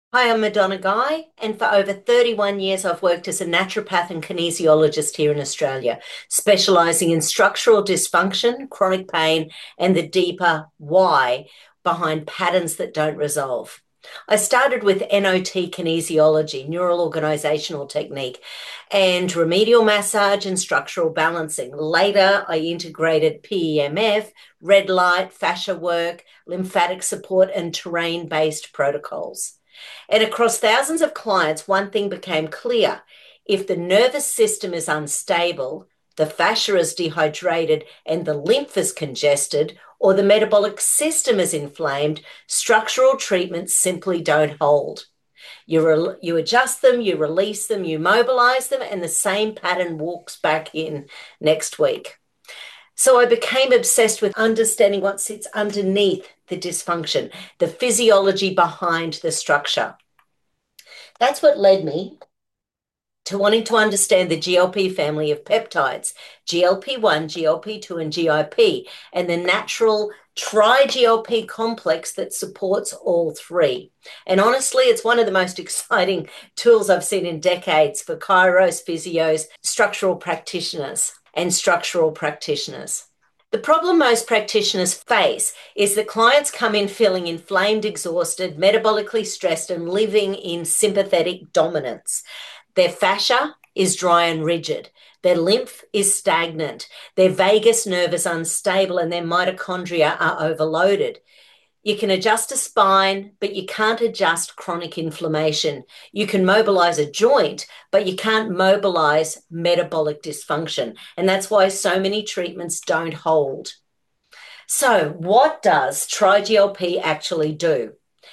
Hi, I'm Madonna Guy, and for over 31 years, I've worked as a naturopath and kinesiologist here in Australia, specialising in structural dysfunction, chronic pain, and the deeper why behind patterns that don't resolve. I started with NOT kinesiology, neural organizational technique, and remedial massage and structural balancing. Later, I integrated PEMF, red light, fascia work, lymphatic support, and terrain based protocols. And across thousands of clients, one thing became clear. If the nervous system is unstable, the fascia is dehydrated, and the lymph is congested, or the metabolic system is inflamed, structural treatments simply don't hold. You adjust them, you release them, you mobilize them, and the same pattern walks back in next week. So I became obsessed with understanding what sits underneath the dysfunction, the physiology behind the structure. That's what led me to wanting to understand the GLP family of peptides, GLP-1, GLP-2, and GIP, and the natural tri-GLP complex that supports all three. And honestly, it's one of the most exciting tools I've seen in decades for chiros, physios, structural practitioners, and structural practitioners. The problem most practitioners face is that clients come in feeling inflamed, exhausted, metabolically stressed, and living in sympathetic dominance. Their fascia is dry and rigid. Their lymph is stagnant. Their vagus nerve is unstable, and their mitochondria are overloaded. You can adjust a spine, but you can't adjust chronic inflammation. You can mobilize a joint, but you can't mobilize metabolic dysfunction. And that's why so many treatments don't hold. So, what does TriGLP actually do?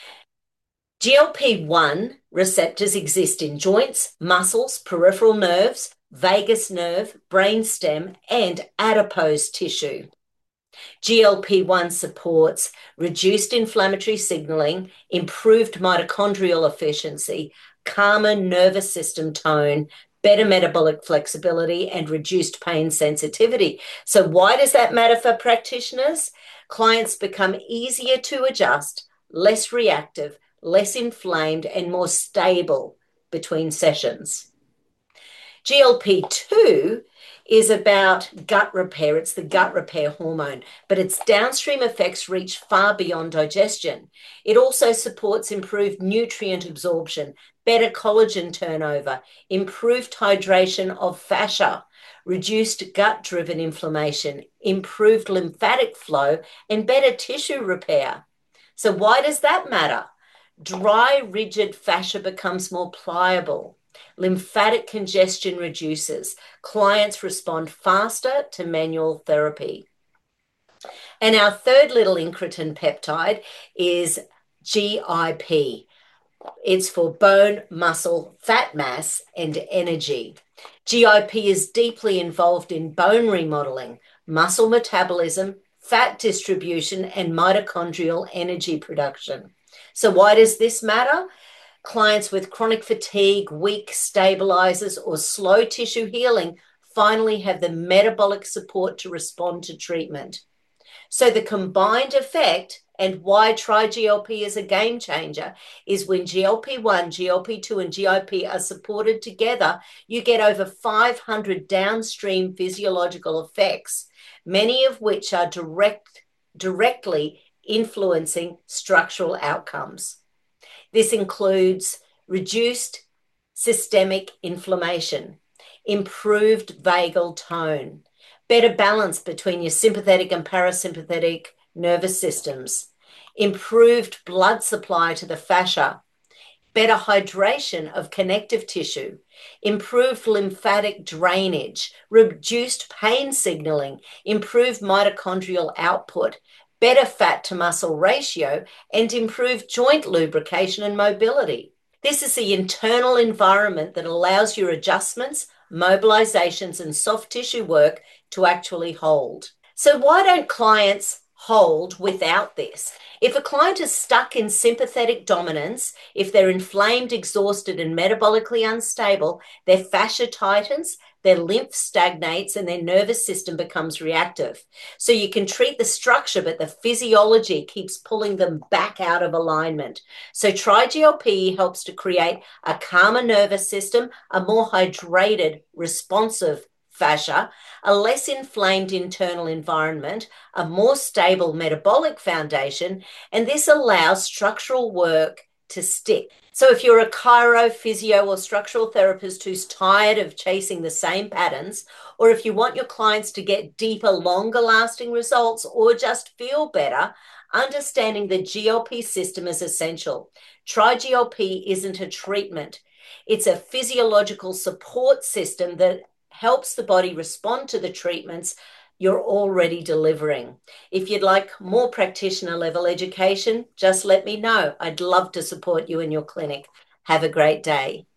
GLP-1 receptors exist in joints, muscles, peripheral nerves, vagus nerve, brainstem, and adipose tissue. GLP-1 supports reduced inflammatory signaling, improved mitochondrial efficiency, calmer nervous system tone, better metabolic flexibility, and reduced pain sensitivity. So why does that matter for practitioners? Clients become easier to adjust, less reactive, less inflamed, and more stable between sessions. GLP-2 is about gut repair. It's the gut repair hormone, but its downstream effects reach far beyond digestion. It also supports improved nutrient absorption, better collagen turnover, improved hydration of fascia, reduced gut-driven inflammation, improved lymphatic flow, and better tissue repair. So why does that matter? Dry, rigid fascia becomes more pliable. Lymphatic congestion reduces. Clients respond faster to manual therapy. And our third little incretin peptide is GIP. It's for bone, muscle, fat mass, and energy. GIP is deeply involved in bone remodeling, muscle metabolism, fat distribution, and mitochondrial energy production. So, why does this matter? Clients with chronic fatigue, weak stabilizers, or slow tissue healing finally have the metabolic support to respond to treatment. So the combined effect and why TriGLP is a game changer is when GLP-1, GLP-2, and GIP are supported together, you get over 500 downstream physiological effects, many of which are directly influencing structural outcomes. This includes reduced systemic inflammation, improved vagal tone, better balance between your sympathetic and parasympathetic nervous systems, improved blood supply to the fascia, better hydration of connective tissue, improved lymphatic drainage, reduced pain signaling, improved mitochondrial output, better fat to muscle ratio, and improved joint lubrication and mobility. This is the internal environment that allows your adjustments, mobilizations, and soft tissue work to actually hold. So, why don't clients hold without this. If a client is stuck in sympathetic dominance, if they're inflamed, exhausted, and metabolically unstable, their fascia tightens, their lymph stagnates, and their nervous system becomes reactive. So you can treat the structure, but the physiology keeps pulling them back out of alignment. So TriGLP helps to create a calmer nervous system, a more hydrated, responsive fascia, a less inflamed internal environment, a more stable metabolic foundation, and this allows structural work to stick. So if you're a chiro, physio, or structural therapist who's tired of chasing the same patterns, or if you want your clients to get deeper, longer lasting results, or just feel better, understanding the GLP system is essential. TriGLP isn't a treatment. It's a physiological support system that helps the body respond to the treatments you're already delivering. If you'd like more practitioner level education, just let me know. I'd love to support you in your clinic. Have a great day.